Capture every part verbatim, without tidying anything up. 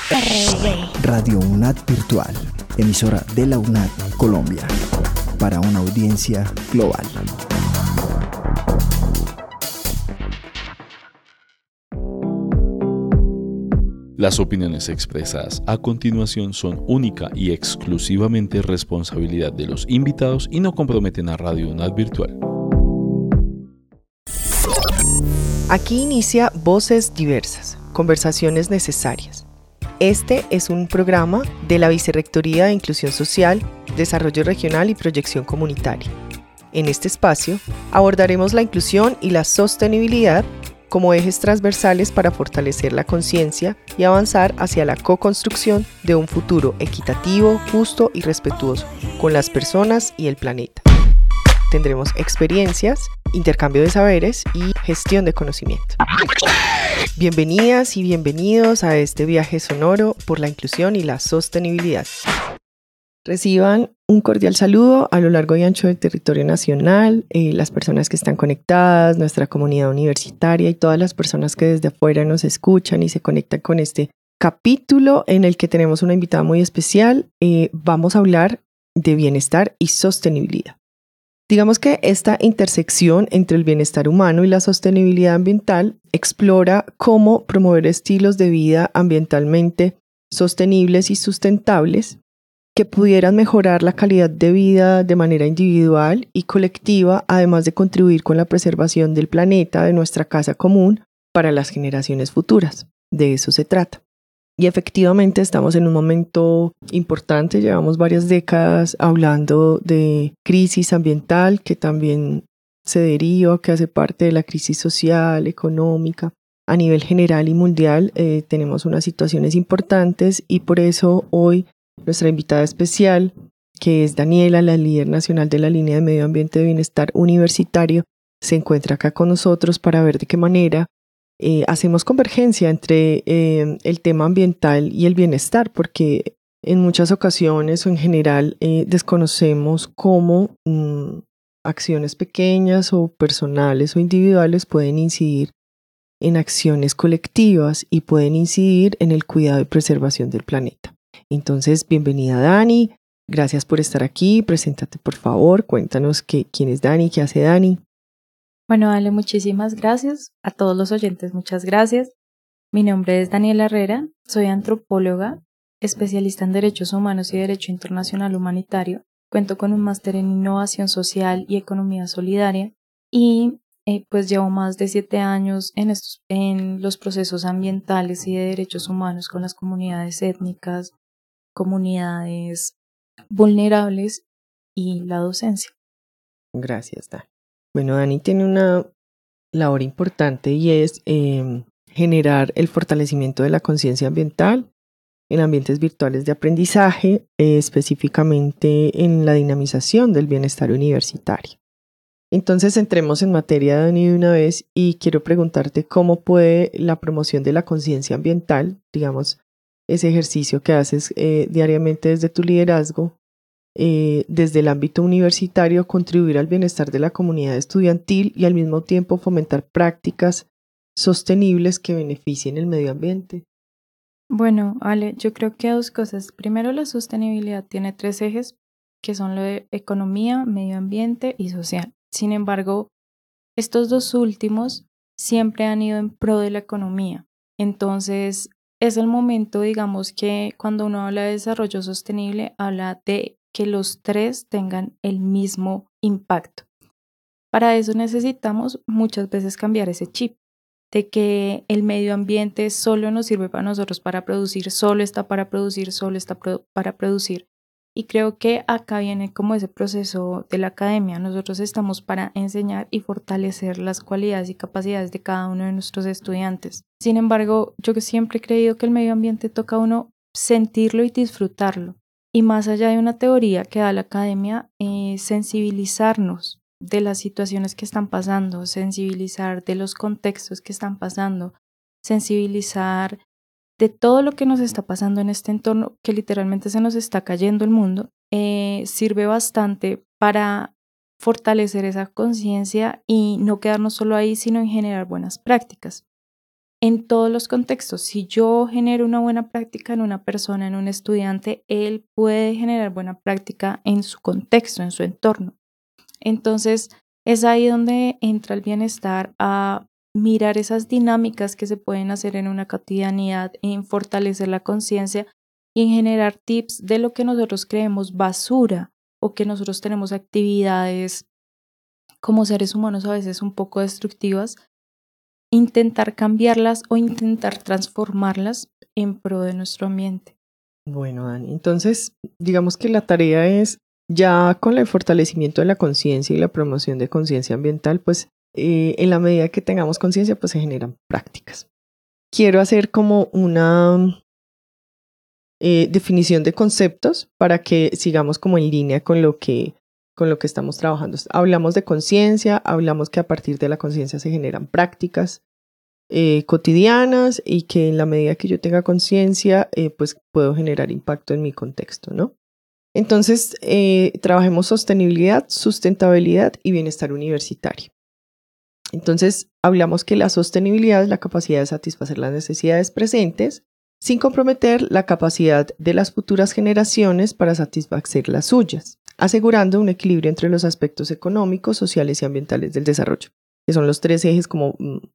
R V. Radio UNAD Virtual, emisora de la UNAD Colombia, para una audiencia global. Las opiniones expresadas a continuación son única y exclusivamente responsabilidad de los invitados y no comprometen a Radio UNAD Virtual. Aquí inicia Voces Diversas, conversaciones necesarias. Este es un programa de la Vicerrectoría de Inclusión Social, Desarrollo Regional y Proyección Comunitaria. En este espacio abordaremos la inclusión y la sostenibilidad como ejes transversales para fortalecer la conciencia y avanzar hacia la co-construcción de un futuro equitativo, justo y respetuoso con las personas y el planeta. Tendremos experiencias, intercambio de saberes y gestión de conocimiento. Bienvenidas y bienvenidos a este viaje sonoro por la inclusión y la sostenibilidad. Reciban un cordial saludo a lo largo y ancho del territorio nacional, eh, las personas que están conectadas, nuestra comunidad universitaria y todas las personas que desde afuera nos escuchan y se conectan con este capítulo en el que tenemos una invitada muy especial. Eh, vamos a hablar de bienestar y sostenibilidad. Digamos que esta intersección entre el bienestar humano y la sostenibilidad ambiental explora cómo promover estilos de vida ambientalmente sostenibles y sustentables que pudieran mejorar la calidad de vida de manera individual y colectiva, además de contribuir con la preservación del planeta, de nuestra casa común, para las generaciones futuras. De eso se trata. Y efectivamente estamos en un momento importante, llevamos varias décadas hablando de crisis ambiental que también se deriva, que hace parte de la crisis social, económica. A nivel general y mundial eh, tenemos unas situaciones importantes y por eso hoy nuestra invitada especial, que es Daniela, la líder nacional de la línea de Medio Ambiente de Bienestar Universitario, se encuentra acá con nosotros para ver de qué manera eh, hacemos convergencia entre eh, el tema ambiental y el bienestar, porque en muchas ocasiones o en general eh, desconocemos cómo mm, acciones pequeñas o personales o individuales pueden incidir en acciones colectivas y pueden incidir en el cuidado y preservación del planeta. Entonces, bienvenida Dani, gracias por estar aquí, preséntate por favor, cuéntanos qué, quién es Dani, qué hace Dani. Bueno, Ale, muchísimas gracias, a todos los oyentes muchas gracias. Mi nombre es Daniela Herrera, soy antropóloga, especialista en Derechos Humanos y Derecho Internacional Humanitario, cuento con un máster en Innovación Social y Economía Solidaria y eh, pues llevo más de siete años en, estos, en los procesos ambientales y de derechos humanos con las comunidades étnicas, comunidades vulnerables y la docencia. Gracias, Dani. Bueno, Dani tiene una labor importante y es eh, generar el fortalecimiento de la conciencia ambiental en ambientes virtuales de aprendizaje, eh, específicamente en la dinamización del bienestar universitario. Entonces entremos en materia, Dani, de una vez y quiero preguntarte cómo puede la promoción de la conciencia ambiental, digamos, ese ejercicio que haces eh, diariamente desde tu liderazgo, eh, desde el ámbito universitario, contribuir al bienestar de la comunidad estudiantil y al mismo tiempo fomentar prácticas sostenibles que beneficien el medio ambiente. Bueno, Ale, yo creo que dos cosas. Primero, la sostenibilidad tiene tres ejes, que son lo de economía, medio ambiente y social. Sin embargo, estos dos últimos siempre han ido en pro de la economía. Entonces, es el momento, digamos, que cuando uno habla de desarrollo sostenible, habla de que los tres tengan el mismo impacto. Para eso necesitamos muchas veces cambiar ese chip de que el medio ambiente solo nos sirve para nosotros para producir, solo está para producir, solo está pro- para producir. Y creo que acá viene como ese proceso de la academia. Nosotros estamos para enseñar y fortalecer las cualidades y capacidades de cada uno de nuestros estudiantes. Sin embargo, yo siempre he creído que el medio ambiente toca a uno sentirlo y disfrutarlo. Y más allá de una teoría que da la academia, eh, sensibilizarnos de las situaciones que están pasando, sensibilizar de los contextos que están pasando, sensibilizar de todo lo que nos está pasando en este entorno, que literalmente se nos está cayendo el mundo, eh, sirve bastante para fortalecer esa conciencia y no quedarnos solo ahí, sino en generar buenas prácticas. en todos los contextos. Si yo genero una buena práctica en una persona, en un estudiante, él puede generar buena práctica en su contexto, en su entorno. Entonces, es ahí donde entra el bienestar a mirar esas dinámicas que se pueden hacer en una cotidianidad, en fortalecer la conciencia y en generar tips de lo que nosotros creemos basura o que nosotros tenemos actividades como seres humanos a veces un poco destructivas, intentar cambiarlas o intentar transformarlas en pro de nuestro ambiente. Bueno, Dani, entonces digamos que la tarea es, ya con el fortalecimiento de la conciencia y la promoción de conciencia ambiental, pues eh, en la medida que tengamos conciencia, pues se generan prácticas. Quiero hacer como una eh, definición de conceptos para que sigamos como en línea con lo que, con lo que estamos trabajando. Hablamos de conciencia, hablamos que a partir de la conciencia se generan prácticas eh, cotidianas y que en la medida que yo tenga conciencia, eh, pues puedo generar impacto en mi contexto, ¿no? Entonces, eh, trabajemos sostenibilidad, sustentabilidad y bienestar universitario. Entonces, hablamos que la sostenibilidad es la capacidad de satisfacer las necesidades presentes sin comprometer la capacidad de las futuras generaciones para satisfacer las suyas, asegurando un equilibrio entre los aspectos económicos, sociales y ambientales del desarrollo, que son los tres ejes como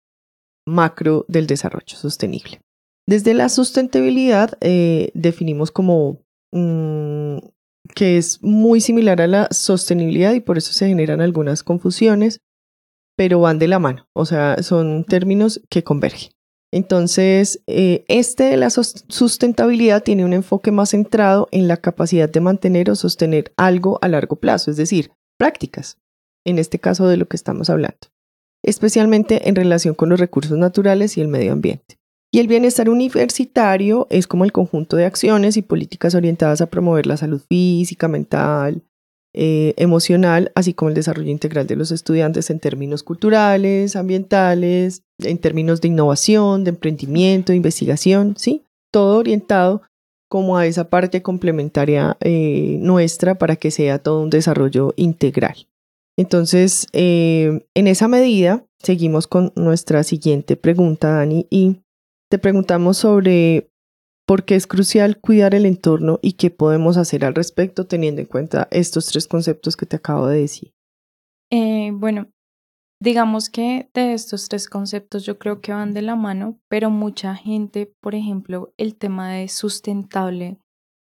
macro del desarrollo sostenible. Desde la sustentabilidad eh, definimos como mmm, que es muy similar a la sostenibilidad y por eso se generan algunas confusiones, pero van de la mano, o sea, son términos que convergen. Entonces, eh, este de la sustentabilidad tiene un enfoque más centrado en la capacidad de mantener o sostener algo a largo plazo, es decir, prácticas, en este caso de lo que estamos hablando, especialmente en relación con los recursos naturales y el medio ambiente. Y el bienestar universitario es como el conjunto de acciones y políticas orientadas a promover la salud física, mental, eh, emocional, así como el desarrollo integral de los estudiantes en términos culturales, ambientales, en términos de innovación, de emprendimiento, de investigación, ¿sí? Todo orientado como a esa parte complementaria eh, nuestra para que sea todo un desarrollo integral. Entonces, eh, en esa medida, seguimos con nuestra siguiente pregunta, Dani, y te preguntamos sobre por qué es crucial cuidar el entorno y qué podemos hacer al respecto teniendo en cuenta estos tres conceptos que te acabo de decir. Eh, bueno, digamos que de estos tres conceptos yo creo que van de la mano, pero mucha gente, por ejemplo, el tema de sustentable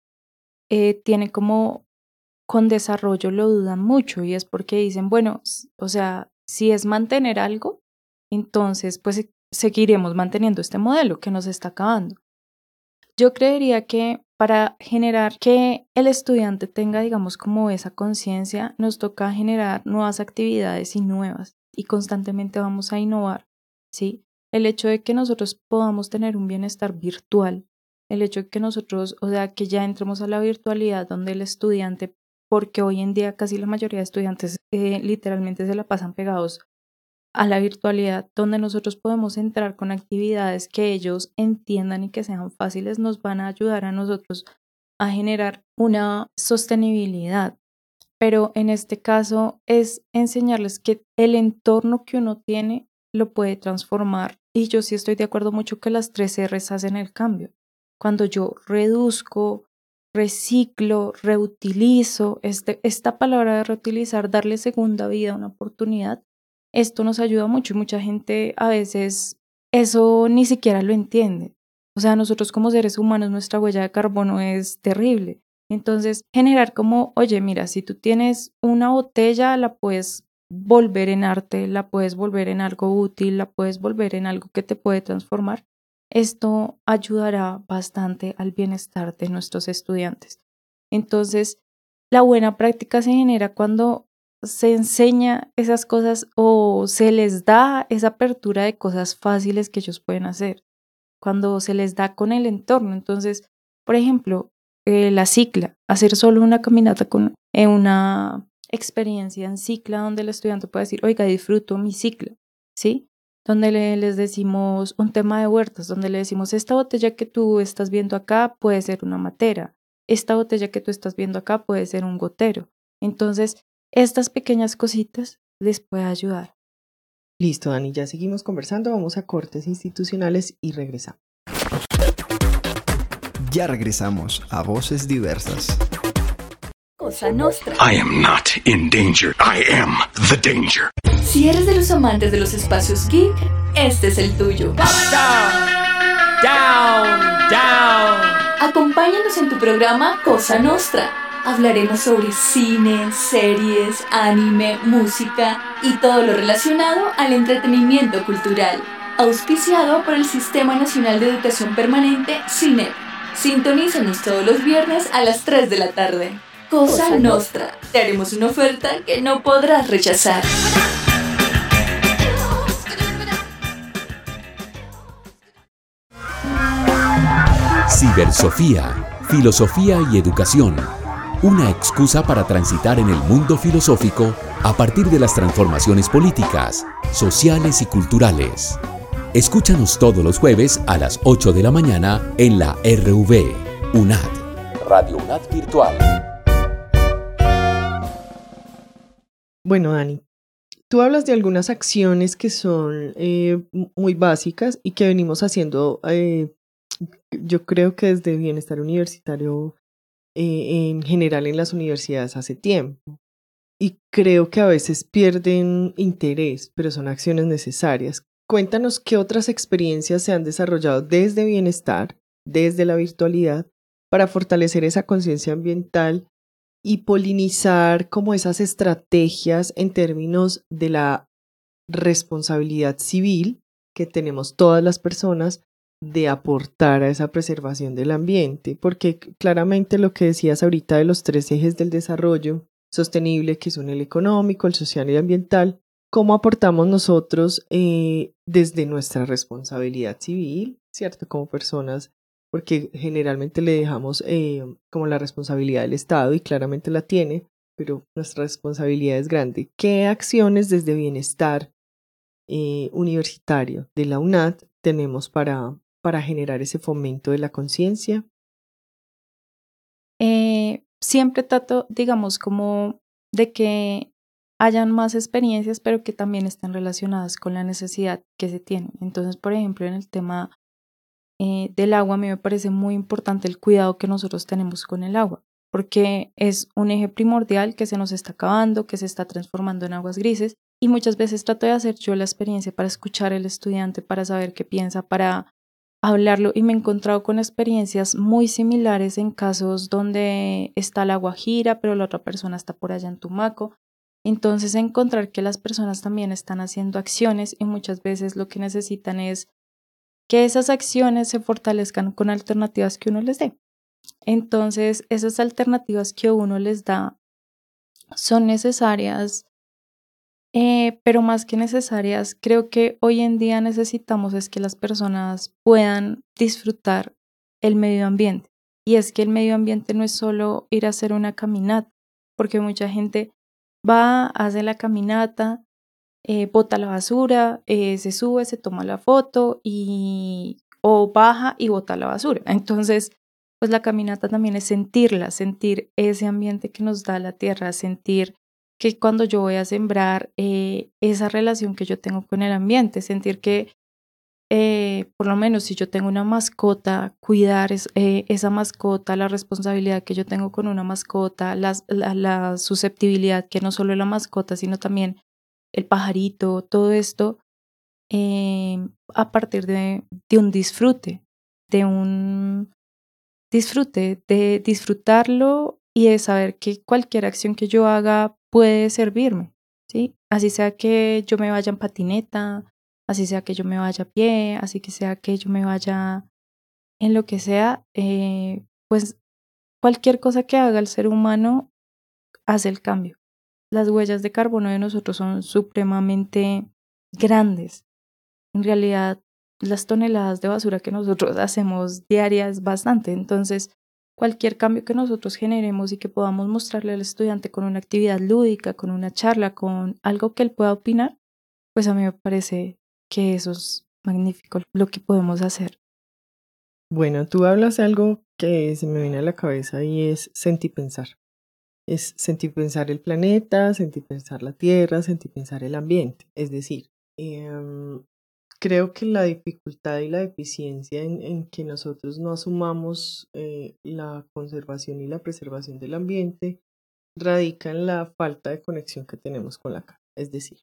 eh, tiene como con desarrollo lo dudan mucho y es porque dicen, bueno, o sea, si es mantener algo, entonces pues seguiremos manteniendo este modelo que nos está acabando. Yo creería que para generar que el estudiante tenga, digamos, como esa conciencia, nos toca generar nuevas actividades y nuevas y constantemente vamos a innovar, ¿sí? El hecho de que nosotros podamos tener un bienestar virtual, el hecho de que nosotros, o sea, que ya entremos a la virtualidad donde el estudiante, porque hoy en día casi la mayoría de estudiantes eh, literalmente se la pasan pegados a la virtualidad, donde nosotros podemos entrar con actividades que ellos entiendan y que sean fáciles, nos van a ayudar a nosotros a generar una sostenibilidad. Pero en este caso es enseñarles que el entorno que uno tiene lo puede transformar. Y yo sí estoy de acuerdo mucho que las tres R's hacen el cambio. Cuando yo reduzco, reciclo, reutilizo, este, esta palabra de reutilizar, darle segunda vida, una oportunidad, esto nos ayuda mucho y mucha gente a veces eso ni siquiera lo entiende. O sea, nosotros como seres humanos nuestra huella de carbono es terrible. Entonces, generar como, oye, mira, si tú tienes una botella, la puedes volver en arte, la puedes volver en algo útil, la puedes volver en algo que te puede transformar. Esto ayudará bastante al bienestar de nuestros estudiantes. Entonces, la buena práctica se genera cuando se enseña esas cosas o se les da esa apertura de cosas fáciles que ellos pueden hacer, cuando se les da con el entorno. Entonces, por ejemplo, eh, la cicla, hacer solo una caminata con eh, una experiencia en cicla donde el estudiante puede decir, oiga, disfruto mi cicla, ¿sí? Donde le, les decimos un tema de huertas, donde le decimos, esta botella que tú estás viendo acá puede ser una matera, esta botella que tú estás viendo acá puede ser un gotero. Entonces, estas pequeñas cositas les puede ayudar. Listo, Dani, ya seguimos conversando, vamos a cortes institucionales y regresamos. Ya regresamos a Voces Diversas. Cosa Nostra. I am not in danger. I am the danger. Si eres de los amantes de los espacios geek, este es el tuyo. Down, down, down. Acompáñanos en tu programa Cosa Nostra. Hablaremos sobre cine, series, anime, música y todo lo relacionado al entretenimiento cultural. Auspiciado por el Sistema Nacional de Educación Permanente, SINEP. Sintonízanos todos los viernes a las tres de la tarde. Cosa, Cosa Nostra. Te haremos una oferta que no podrás rechazar. Cibersofía, filosofía y educación. Una excusa para transitar en el mundo filosófico a partir de las transformaciones políticas, sociales y culturales. Escúchanos todos los jueves a las ocho de la mañana en la R V, UNAD, Radio UNAD Virtual. Bueno, Dani, tú hablas de algunas acciones que son eh, muy básicas y que venimos haciendo, eh, yo creo que desde Bienestar Universitario eh, en general en las universidades hace tiempo. Y creo que a veces pierden interés, pero son acciones necesarias. Cuéntanos qué otras experiencias se han desarrollado desde Bienestar, desde la virtualidad, para fortalecer esa conciencia ambiental y polinizar como esas estrategias en términos de la responsabilidad civil que tenemos todas las personas de aportar a esa preservación del ambiente, porque claramente lo que decías ahorita de los tres ejes del desarrollo sostenible, que son el económico, el social y el ambiental, ¿cómo aportamos nosotros eh, desde nuestra responsabilidad civil, ¿cierto? Como personas, porque generalmente le dejamos eh, como la responsabilidad del Estado y claramente la tiene, pero nuestra responsabilidad es grande. ¿Qué acciones desde Bienestar eh, Universitario de la UNAD tenemos para, para generar ese fomento de la conciencia? Eh, siempre trato, digamos, como de que hayan más experiencias, pero que también estén relacionadas con la necesidad que se tiene. Entonces, por ejemplo, en el tema eh, del agua, a mí me parece muy importante el cuidado que nosotros tenemos con el agua, porque es un eje primordial que se nos está acabando, que se está transformando en aguas grises, y muchas veces trato de hacer yo la experiencia para escuchar al estudiante, para saber qué piensa, para hablarlo, y me he encontrado con experiencias muy similares en casos donde está la Guajira, pero la otra persona está por allá en Tumaco. Entonces, encontrar que las personas también están haciendo acciones y muchas veces lo que necesitan es que esas acciones se fortalezcan con alternativas que uno les dé. Entonces, esas alternativas que uno les da son necesarias, eh, pero más que necesarias, creo que hoy en día necesitamos es que las personas puedan disfrutar el medio ambiente. Y es que el medio ambiente no es solo ir a hacer una caminata, porque mucha gente va, hace la caminata, eh, bota la basura, eh, se sube, se toma la foto y o baja y bota la basura. Entonces, pues la caminata también es sentirla, sentir ese ambiente que nos da la tierra, sentir que cuando yo voy a sembrar, eh, esa relación que yo tengo con el ambiente, sentir que eh, por lo menos si yo tengo una mascota, cuidar es, eh, esa mascota, la responsabilidad que yo tengo con una mascota, las, la, la susceptibilidad que no solo la mascota, sino también el pajarito, todo esto eh, a partir de, de un disfrute, de un disfrute, de disfrutarlo y de saber que cualquier acción que yo haga puede servirme, ¿sí? Así sea que yo me vaya en patineta, así sea que yo me vaya a pie, así que sea que yo me vaya en lo que sea, eh, pues cualquier cosa que haga el ser humano hace el cambio. Las huellas de carbono de nosotros son supremamente grandes. En realidad, las toneladas de basura que nosotros hacemos diarias es bastante. Entonces, cualquier cambio que nosotros generemos y que podamos mostrarle al estudiante con una actividad lúdica, con una charla, con algo que él pueda opinar, pues a mí me parece que eso es magnífico lo que podemos hacer. Bueno, tú hablas de algo que se me viene a la cabeza y es sentir pensar. Es sentir pensar el planeta, sentir pensar la tierra, sentir pensar el ambiente. Es decir, Eh, creo que la dificultad y la deficiencia en, en que nosotros no asumamos eh, la conservación y la preservación del ambiente radica en la falta de conexión que tenemos con la casa. Es decir,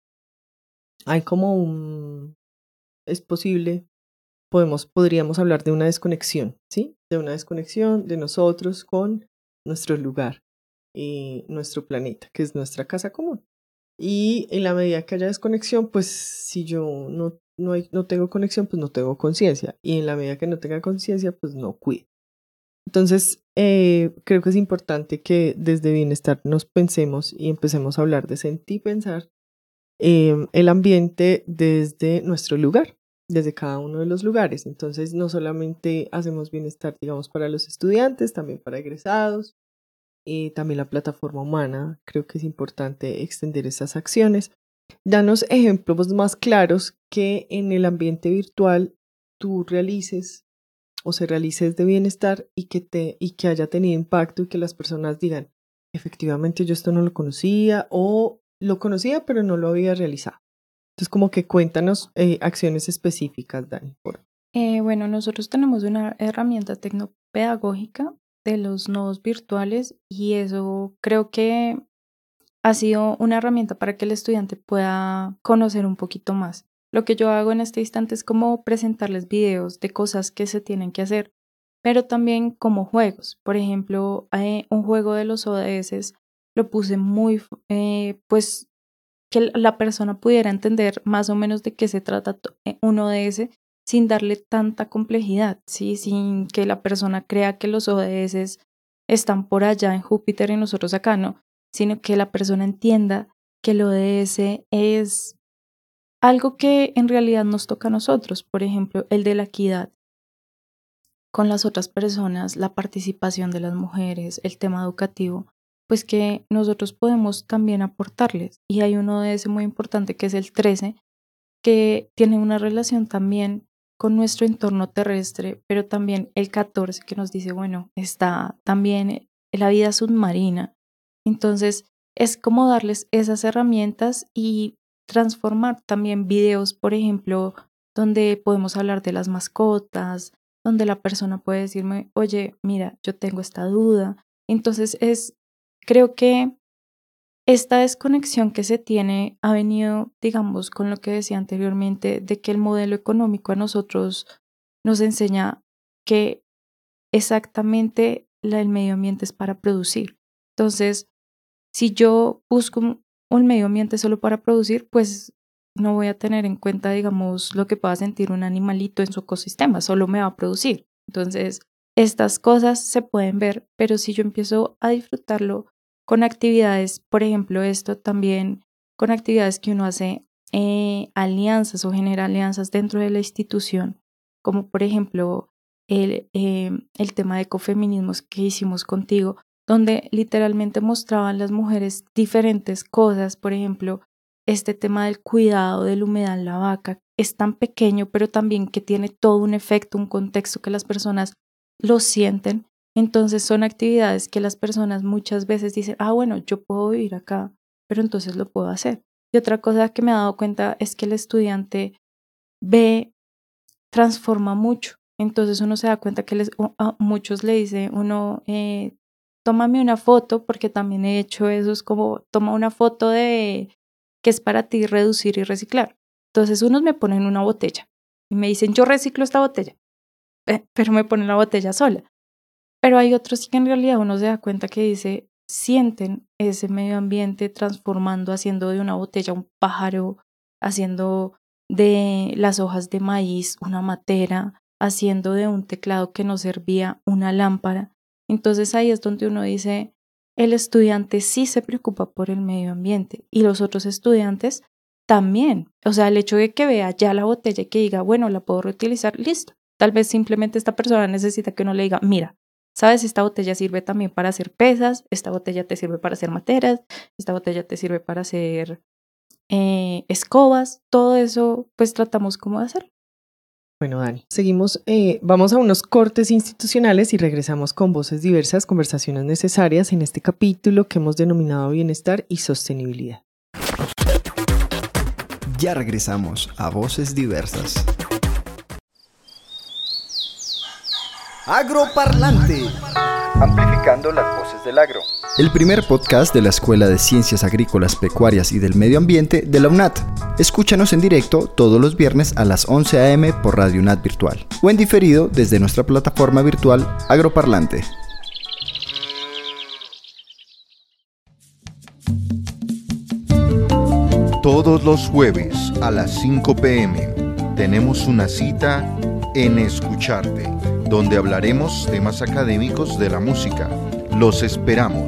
hay como un... es posible, podemos, podríamos hablar de una desconexión, ¿sí? De una desconexión de nosotros con nuestro lugar, y nuestro planeta, que es nuestra casa común. Y en la medida que haya desconexión, pues si yo no, no, hay, no tengo conexión, pues no tengo conciencia. Y en la medida que no tenga conciencia, pues no cuido. Entonces, eh, creo que es importante que desde bienestar nos pensemos y empecemos a hablar de sentir y pensar eh, el ambiente desde nuestro lugar, desde cada uno de los lugares. Entonces, no solamente hacemos bienestar, digamos, para los estudiantes, también para egresados, y también la plataforma humana. Creo que es importante extender esas acciones. Danos ejemplos más claros que en el ambiente virtual tú realices o se realices de bienestar y que, te, y que haya tenido impacto y que las personas digan, efectivamente yo esto no lo conocía o lo conocía pero no lo había realizado. Entonces como que cuéntanos eh, acciones específicas, Dani. Por... Eh, bueno, nosotros tenemos una herramienta tecnopedagógica de los nodos virtuales y eso creo que ha sido una herramienta para que el estudiante pueda conocer un poquito más. Lo que yo hago en este instante es como presentarles videos de cosas que se tienen que hacer, pero también como juegos. Por ejemplo, eh, un juego de los O D S lo puse muy, eh, pues, que la persona pudiera entender más o menos de qué se trata un O D S sin darle tanta complejidad, ¿sí? Sin que la persona crea que los O D S están por allá en Júpiter y nosotros acá, no, sino que la persona entienda que el O D S es algo que en realidad nos toca a nosotros. Por ejemplo, el de la equidad con las otras personas, la participación de las mujeres, el tema educativo, pues que nosotros podemos también aportarles. Y hay un O D S muy importante que es el trece, que tiene una relación también con nuestro entorno terrestre, pero también el catorce que nos dice, bueno, está también la vida submarina. Entonces, es como darles esas herramientas y transformar también videos, por ejemplo, donde podemos hablar de las mascotas, donde la persona puede decirme, oye, mira, yo tengo esta duda. Entonces, es, creo que esta desconexión que se tiene ha venido, digamos, con lo que decía anteriormente, de que el modelo económico a nosotros nos enseña que exactamente la, el medio ambiente es para producir. Entonces, si yo busco un, un medio ambiente solo para producir, pues no voy a tener en cuenta, digamos, lo que pueda sentir un animalito en su ecosistema, solo me va a producir. Entonces, estas cosas se pueden ver, pero si yo empiezo a disfrutarlo con actividades, por ejemplo, esto también con actividades que uno hace, eh, alianzas o genera alianzas dentro de la institución, como por ejemplo el, eh, el tema de ecofeminismos que hicimos contigo, donde literalmente mostraban las mujeres diferentes cosas. Por ejemplo, este tema del cuidado de la humedad en la vaca es tan pequeño, pero también que tiene todo un efecto, un contexto que las personas lo sienten. Entonces son actividades que las personas muchas veces dicen, ah, bueno, yo puedo vivir acá, pero entonces lo puedo hacer. Y otra cosa que me he dado cuenta es que el estudiante ve, transforma mucho. Entonces uno se da cuenta que les, a muchos le dice uno, eh, tómame una foto, porque también he hecho eso, es como, toma una foto de que es para ti reducir y reciclar. Entonces unos me ponen una botella y me dicen, yo reciclo esta botella, eh, pero me ponen la botella sola. Pero hay otros que en realidad uno se da cuenta que dice, sienten ese medio ambiente transformando, haciendo de una botella un pájaro, haciendo de las hojas de maíz una matera, haciendo de un teclado que nos servía una lámpara. Entonces ahí es donde uno dice, el estudiante sí se preocupa por el medio ambiente y los otros estudiantes también. O sea, el hecho de que vea ya la botella y que diga, bueno, la puedo reutilizar, listo. Tal vez simplemente esta persona necesita que uno le diga, mira, ¿sabes? Esta botella sirve también para hacer pesas, esta botella te sirve para hacer materas, esta botella te sirve para hacer eh, escobas, todo eso pues tratamos como de hacerlo. Bueno, Dani, seguimos, eh, vamos a unos cortes institucionales y regresamos con Voces Diversas, conversaciones necesarias en este capítulo que hemos denominado Bienestar y Sostenibilidad. Ya regresamos a Voces Diversas. Agroparlante. Amplificando las voces del agro. El primer podcast de la Escuela de Ciencias Agrícolas, Pecuarias y del Medio Ambiente de la UNAT. Escúchanos en directo todos los viernes a las once a eme por Radio UNAT Virtual o en diferido desde nuestra plataforma virtual Agroparlante. Todos los jueves a las cinco pe eme tenemos una cita en Escucharte, donde hablaremos temas académicos de la música. Los esperamos.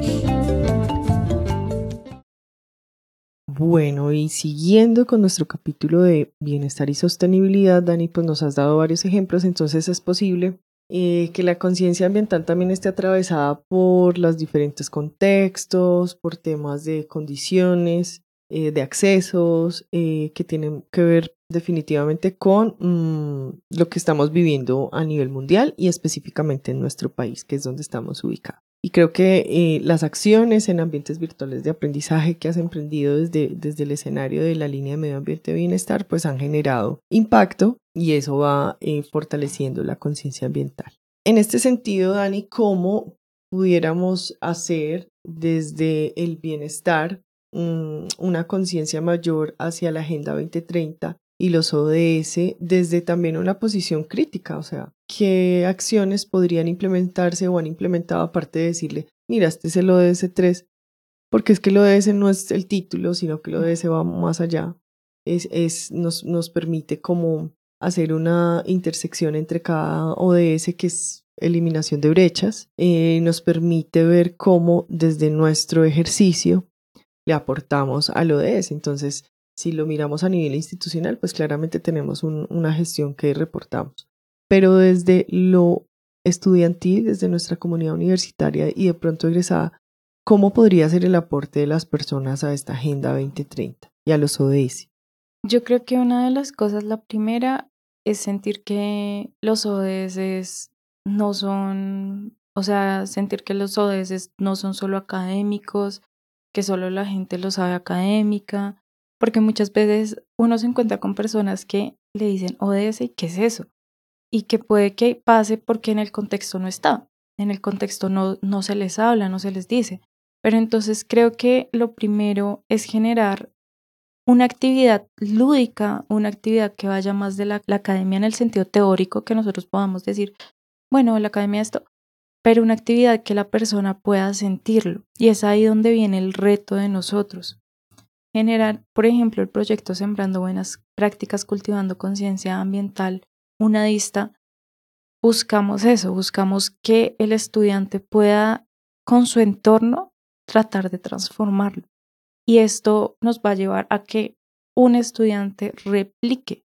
Bueno, y siguiendo con nuestro capítulo de bienestar y sostenibilidad, Dani, pues nos has dado varios ejemplos, entonces es posible eh, que la conciencia ambiental también esté atravesada por los diferentes contextos, por temas de condiciones, eh, de accesos, eh, que tienen que ver definitivamente con mmm, lo que estamos viviendo a nivel mundial y específicamente en nuestro país, que es donde estamos ubicados. Y creo que eh, las acciones en ambientes virtuales de aprendizaje que has emprendido desde, desde el escenario de la línea de medio ambiente y bienestar, pues han generado impacto y eso va eh, fortaleciendo la conciencia ambiental. En este sentido, Dani, ¿cómo pudiéramos hacer desde el bienestar mmm, una conciencia mayor hacia la Agenda veinte treinta y los O D S desde también una posición crítica? O sea, ¿qué acciones podrían implementarse o han implementado aparte de decirle, mira, este es el O D S tres? Porque es que el O D S no es el título, sino que el O D S va más allá. Es, es, nos, nos permite como hacer una intersección entre cada O D S, que es eliminación de brechas. Eh, nos permite ver cómo desde nuestro ejercicio le aportamos al O D S. Entonces, si lo miramos a nivel institucional, pues claramente tenemos un, una gestión que reportamos. Pero desde lo estudiantil, desde nuestra comunidad universitaria y de pronto egresada, ¿cómo podría ser el aporte de las personas a esta Agenda veinte treinta y a los O D S? Yo creo que una de las cosas, la primera, es sentir que los O D S no son, o sea, sentir que los O D S no son solo académicos, que solo la gente lo sabe académica, porque muchas veces uno se encuentra con personas que le dicen O D S, ¿qué es eso? Y que puede que pase porque en el contexto no está, en el contexto no, no se les habla, no se les dice. Pero entonces creo que lo primero es generar una actividad lúdica, una actividad que vaya más de la, la academia en el sentido teórico, que nosotros podamos decir, bueno, la academia esto, pero una actividad que la persona pueda sentirlo. Y es ahí donde viene el reto de nosotros. Generar, por ejemplo, el proyecto Sembrando Buenas Prácticas, Cultivando Conciencia Ambiental, UNADista, buscamos eso, buscamos que el estudiante pueda, con su entorno, tratar de transformarlo. Y esto nos va a llevar a que un estudiante replique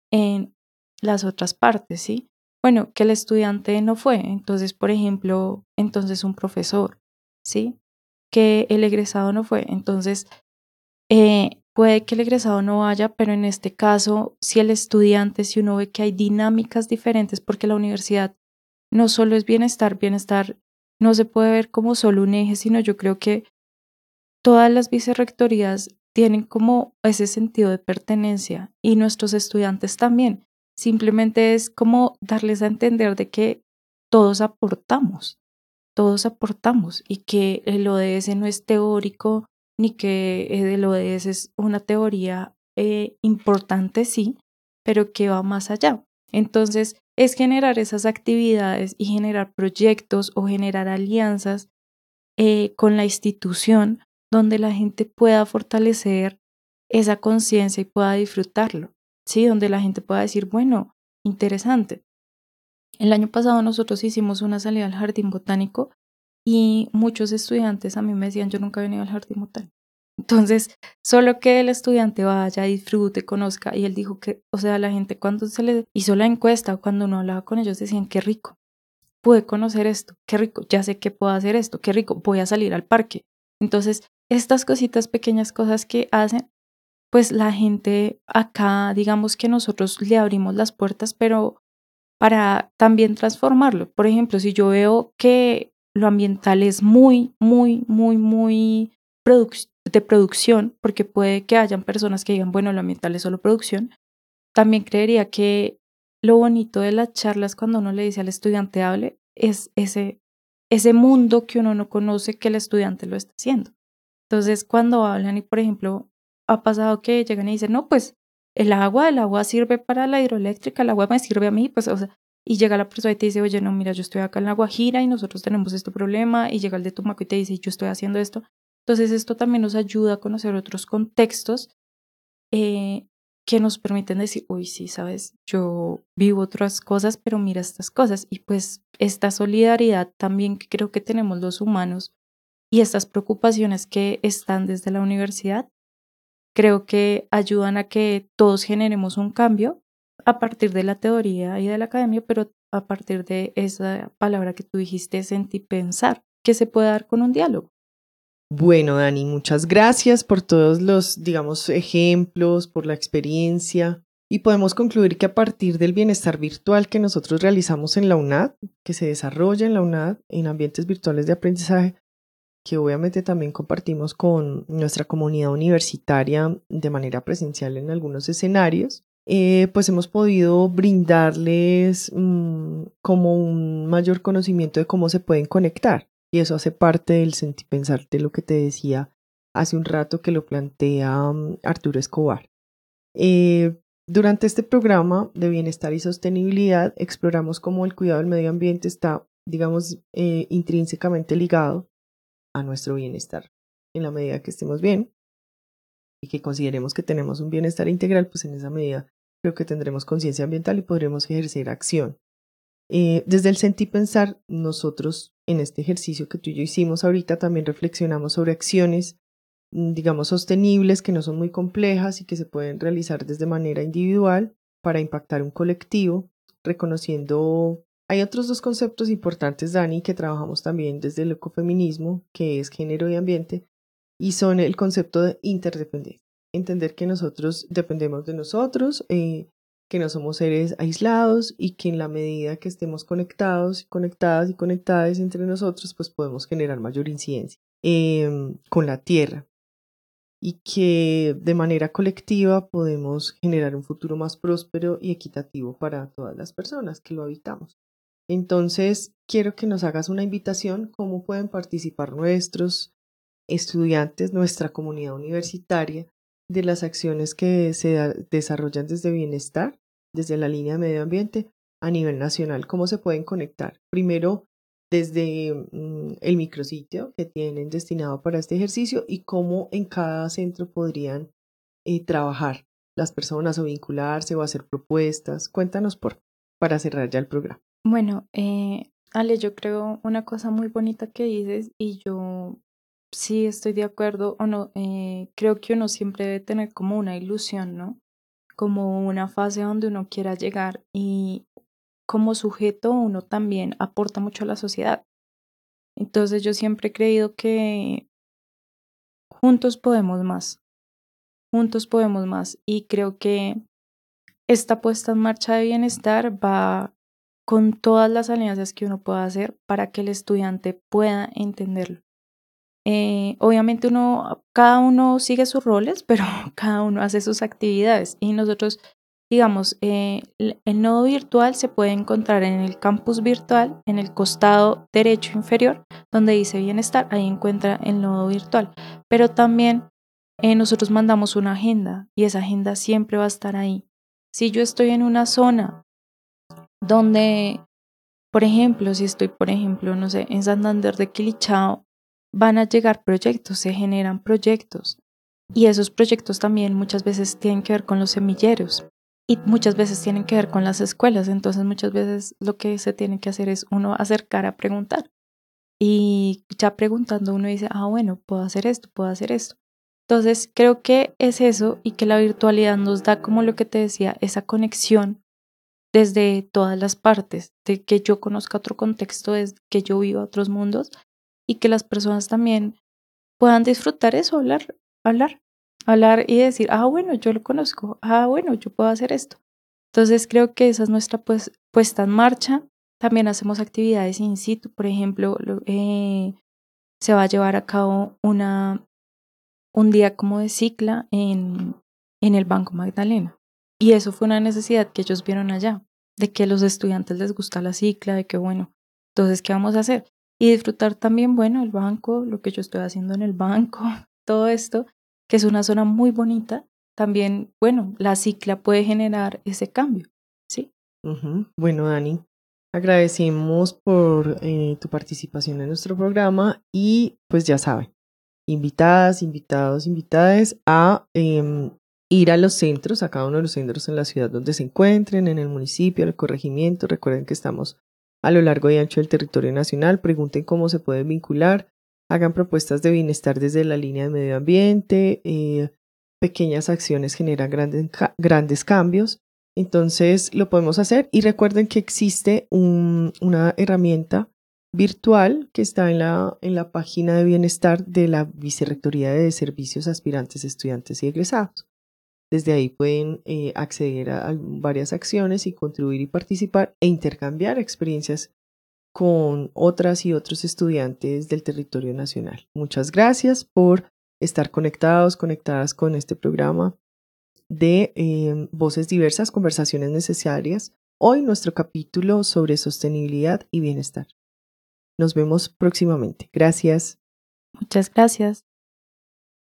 en las otras partes, ¿sí? Bueno, que el estudiante no fue, entonces, por ejemplo, entonces un profesor, ¿sí? Que el egresado no fue, entonces eh, puede que el egresado no vaya, pero en este caso, si el estudiante, si uno ve que hay dinámicas diferentes, porque la universidad no solo es bienestar, bienestar no se puede ver como solo un eje, sino yo creo que todas las vicerrectorías tienen como ese sentido de pertenencia y nuestros estudiantes también. Simplemente es como darles a entender de que todos aportamos, todos aportamos y que el O D S no es teórico ni que el O D S es una teoría eh, importante, sí, pero que va más allá. Entonces es generar esas actividades y generar proyectos o generar alianzas eh, con la institución donde la gente pueda fortalecer esa conciencia y pueda disfrutarlo, ¿sí? Donde la gente pueda decir, bueno, interesante. El año pasado nosotros hicimos una salida al jardín botánico y muchos estudiantes a mí me decían, yo nunca he venido al jardín botánico. Entonces, solo que el estudiante vaya, disfrute, conozca, y él dijo que, o sea, la gente cuando se le hizo la encuesta o cuando uno hablaba con ellos decían, qué rico, pude conocer esto, qué rico, ya sé que puedo hacer esto, qué rico, voy a salir al parque. Entonces, estas cositas, pequeñas cosas que hacen, pues la gente acá, digamos que nosotros le abrimos las puertas, pero para también transformarlo. Por ejemplo, si yo veo que lo ambiental es muy, muy, muy, muy produc- de producción, porque puede que hayan personas que digan, bueno, lo ambiental es solo producción. También creería que lo bonito de las charlas cuando uno le dice al estudiante hable es ese, ese mundo que uno no conoce que el estudiante lo está haciendo. Entonces, cuando hablan y, por ejemplo, ha pasado que llegan y dicen, no, pues el agua, el agua sirve para la hidroeléctrica, el agua me sirve a mí, pues, o sea, y llega la persona y te dice, oye, no, mira, yo estoy acá en La Guajira y nosotros tenemos este problema, y llega el de Tumaco y te dice, yo estoy haciendo esto. Entonces, esto también nos ayuda a conocer otros contextos eh, que nos permiten decir, uy, sí, sabes, yo vivo otras cosas, pero mira estas cosas. Y pues esta solidaridad también que creo que tenemos los humanos y estas preocupaciones que están desde la universidad, creo que ayudan a que todos generemos un cambio a partir de la teoría y de la academia, pero a partir de esa palabra que tú dijiste, sentir, pensar, que se puede dar con un diálogo. Bueno, Dani, muchas gracias por todos los, digamos, ejemplos, por la experiencia. Y podemos concluir que a partir del bienestar virtual que nosotros realizamos en la UNAD, que se desarrolla en la UNAD en ambientes virtuales de aprendizaje, que obviamente también compartimos con nuestra comunidad universitaria de manera presencial en algunos escenarios, eh, pues hemos podido brindarles mmm, como un mayor conocimiento de cómo se pueden conectar. Y eso hace parte del sentir pensar de lo que te decía hace un rato que lo plantea um, Arturo Escobar. Eh, durante este programa de bienestar y sostenibilidad exploramos cómo el cuidado del medio ambiente está, digamos, eh, intrínsecamente ligado a nuestro bienestar. En la medida que estemos bien y que consideremos que tenemos un bienestar integral, pues en esa medida creo que tendremos conciencia ambiental y podremos ejercer acción. Eh, desde el sentir pensar, nosotros en este ejercicio que tú y yo hicimos ahorita también reflexionamos sobre acciones, digamos, sostenibles que no son muy complejas y que se pueden realizar desde manera individual para impactar un colectivo, reconociendo. Hay otros dos conceptos importantes, Dani, que trabajamos también desde el ecofeminismo, que es género y ambiente, y son el concepto de interdependencia. Entender que nosotros dependemos de nosotros, eh, que no somos seres aislados y que en la medida que estemos conectados, conectadas y conectadas entre nosotros, pues podemos generar mayor incidencia eh, con la tierra y que de manera colectiva podemos generar un futuro más próspero y equitativo para todas las personas que lo habitamos. Entonces, quiero que nos hagas una invitación, cómo pueden participar nuestros estudiantes, nuestra comunidad universitaria, de las acciones que se desarrollan desde bienestar, desde la línea de medio ambiente a nivel nacional. ¿Cómo se pueden conectar? Primero, desde mm, el micrositio que tienen destinado para este ejercicio y cómo en cada centro podrían eh, trabajar las personas o vincularse o hacer propuestas. Cuéntanos por, para cerrar ya el programa. Bueno, eh, Ale, yo creo una cosa muy bonita que dices y yo sí estoy de acuerdo o no, eh, creo que uno siempre debe tener como una ilusión, ¿no? Como una fase donde uno quiera llegar y como sujeto uno también aporta mucho a la sociedad. Entonces yo siempre he creído que juntos podemos más, juntos podemos más y creo que esta puesta en marcha de bienestar va con todas las alianzas que uno pueda hacer para que el estudiante pueda entenderlo. Eh, obviamente uno, cada uno sigue sus roles, pero cada uno hace sus actividades y nosotros, digamos, eh, el nodo virtual se puede encontrar en el campus virtual, en el costado derecho inferior, donde dice bienestar, ahí encuentra el nodo virtual, pero también eh, nosotros mandamos una agenda y esa agenda siempre va a estar ahí. Si yo estoy en una zona donde, por ejemplo, si estoy, por ejemplo, no sé, en Santander de Quilichao, van a llegar proyectos, se generan proyectos y esos proyectos también muchas veces tienen que ver con los semilleros y muchas veces tienen que ver con las escuelas, entonces muchas veces lo que se tiene que hacer es uno acercar a preguntar y ya preguntando uno dice, ah bueno, puedo hacer esto, puedo hacer esto. Entonces creo que es eso y que la virtualidad nos da, como lo que te decía, esa conexión desde todas las partes, de que yo conozca otro contexto, de que yo viva otros mundos y que las personas también puedan disfrutar eso, hablar, hablar, hablar y decir, ah, bueno, yo lo conozco, ah, bueno, yo puedo hacer esto. Entonces creo que esa es nuestra pues, puesta en marcha. También hacemos actividades in situ, por ejemplo, lo, eh, se va a llevar a cabo una un día como de cicla en, en el Banco Magdalena. Y eso fue una necesidad que ellos vieron allá, de que a los estudiantes les gusta la cicla, de que bueno, entonces, ¿qué vamos a hacer? Y disfrutar también, bueno, el banco, lo que yo estoy haciendo en el banco, todo esto, que es una zona muy bonita. También, bueno, la cicla puede generar ese cambio, ¿sí? Uh-huh. Bueno, Dani, agradecemos por eh, tu participación en nuestro programa y pues ya saben, invitadas, invitados, invitadas a eh, ir a los centros, a cada uno de los centros en la ciudad donde se encuentren, en el municipio, el corregimiento. Recuerden que estamos a lo largo y ancho del territorio nacional. Pregunten cómo se pueden vincular, hagan propuestas de bienestar desde la línea de medio ambiente. Eh, pequeñas acciones generan grandes, grandes cambios. Entonces lo podemos hacer y recuerden que existe un, una herramienta virtual que está en la, en la página de bienestar de la Vicerrectoría de Servicios Aspirantes, Estudiantes y Egresados. Desde ahí pueden eh, acceder a, a varias acciones y contribuir y participar e intercambiar experiencias con otras y otros estudiantes del territorio nacional. Muchas gracias por estar conectados, conectadas con este programa de eh, Voces Diversas, Conversaciones Necesarias. Hoy nuestro capítulo sobre sostenibilidad y bienestar. Nos vemos próximamente. Gracias. Muchas gracias.